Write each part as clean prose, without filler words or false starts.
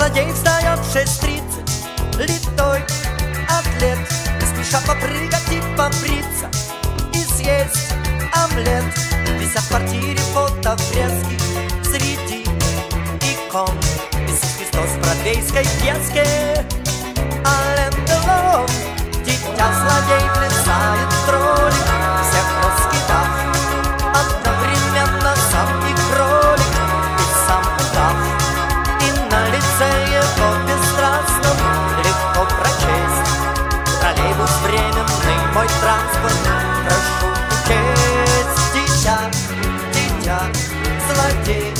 злодей встает в 6:30, литой атлет, спеша попрыгать и побриться и съесть омлет. Висят в квартире фотофрески среди икон Иисус Христос в бродвейской пьеске. Ален Делон, дитя злодей, плясает кролик, всех раскидав одновременно, сам и кролик, и сам удав. И на лице его бесстрастном легко прочесть: троллейбус временный, мой транспорт, прошу учесть. Дитя, дитя, злодей.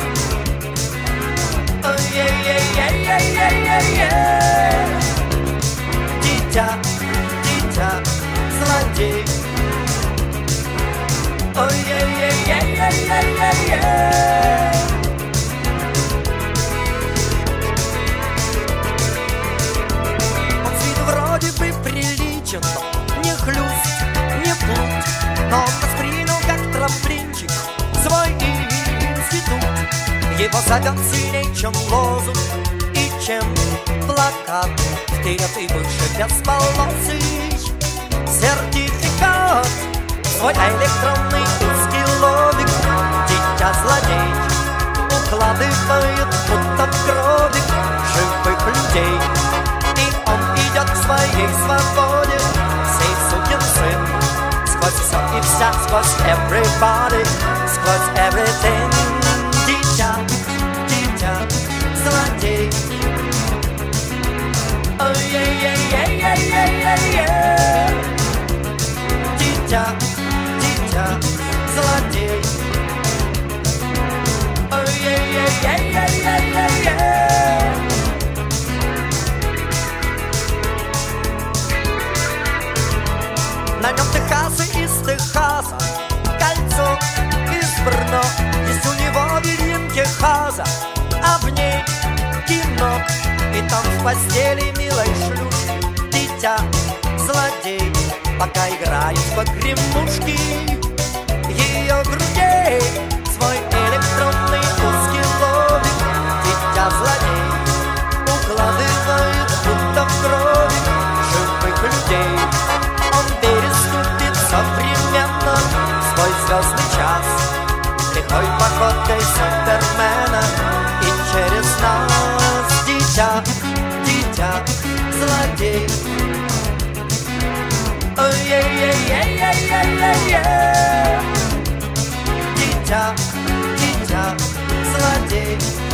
Ой-ей-ей-ей-ей-ей-ей-ей. Дитя, дитя, злодей. Ой-ей-ей-ей-ей-ей-ей-ей. Он с виду вроде бы приличен, не хлюст, не плут, но он воспринял как трамплинчик свой институт. Его зовет сильней, чем лозунг и чем плакат. Вперед и выше бесполосый сертификат. Свой электронный узкий лобик дитя злодей укладывает будто в гробик живых людей. И он идет к своей свободе, сей сукин сын, сквозь все и вся, сквозь everybody, сквозь everything. Дитя, дитя, злодей. Ой-ей-ей-ей-ей-ей-ей. Дитя, дитя, злодей. Ой-ей-ей-ей-ей-ей-ей. На нем Техасы из Техаса, кольцо из Брно. Есть у него Вильямке Хаза, а в ней кино. И там в постели милой шлюшки дитя злодей, пока играет в погремушки ее грудей. Свой электронный узкий лобик дитя злодей укладывает будто в гробик живых людей. Он переступит современно свой звездный час лихой походкой Супермена и через нас. Дитя, дитя, злодей. Ой-ей-ей-ей-ей-ей-ей. Дитя, дитя, злодей.